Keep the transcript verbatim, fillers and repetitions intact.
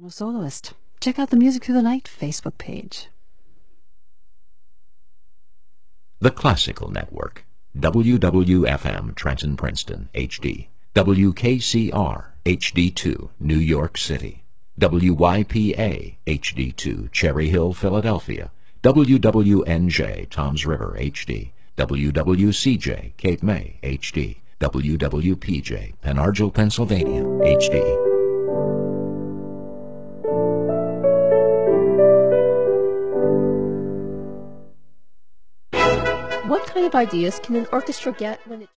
A soloist. Check out the Music Through the Night Facebook page. The Classical Network. W W F M Trenton Princeton H D. W K C R H D two New York City. W Y P A H D two Cherry Hill, Philadelphia. W W N J Toms River H D. W W C J Cape May H D. W W P J Penargil, Pennsylvania H D. What kind of ideas can an orchestra get when it